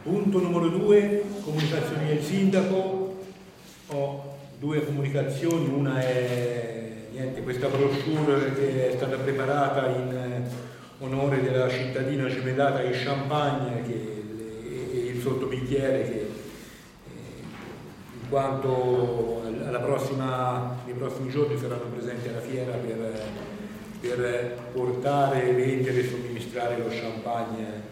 Punto numero 2, comunicazioni del sindaco. Ho due comunicazioni, una è questa brochure che è stata preparata in onore della cittadina gemellata di Champagne e il sottobicchiere che in quanto nei prossimi giorni saranno presenti alla fiera per portare, vendere e somministrare lo champagne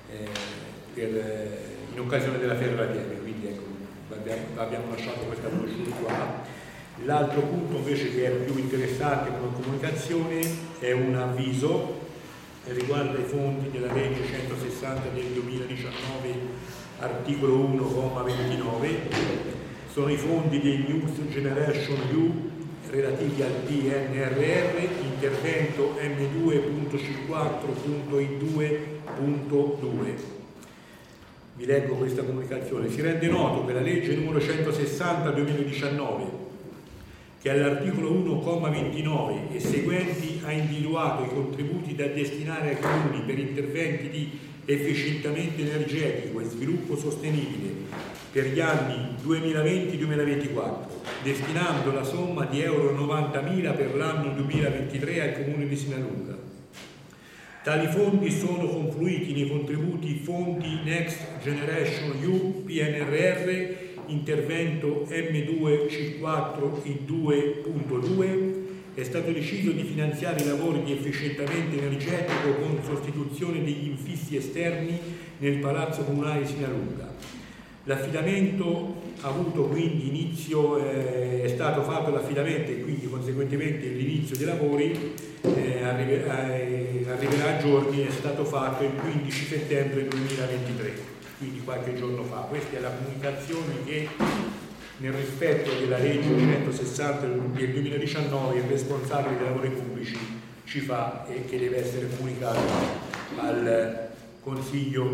in occasione della fiera della Pieve, quindi ecco, abbiamo lasciato questa brochure qua. L'altro punto invece che è più interessante come comunicazione è un avviso che riguarda i fondi della legge 160 del 2019, articolo 1,29. Sono i fondi dei Next Generation EU relativi al PNRR, intervento M2.54.I2.2. Vi leggo questa comunicazione. Si rende noto che la legge numero 160/2019, che all'articolo 1,29 e seguenti ha individuato i contributi da destinare ai comuni per interventi di efficientamento energetico e sviluppo sostenibile per gli anni 2020-2024, destinando la somma di euro 90.000 per l'anno 2023 al comune di Sinalunga. Tali fondi sono confluiti nei contributi fondi Next Generation EU PNRR, intervento M2C4I2.2. È stato deciso di finanziare i lavori di efficientamento energetico con sostituzione degli infissi esterni nel Palazzo Comunale di Sinalunga. L'affidamento ha avuto quindi inizio, è stato fatto l'affidamento e quindi conseguentemente l'inizio dei lavori arriverà a giorni, è stato fatto il 15 settembre 2023, quindi qualche giorno fa. Questa è la comunicazione che nel rispetto della legge 160 del 2019 il responsabile dei lavori pubblici ci fa e che deve essere comunicato al Consiglio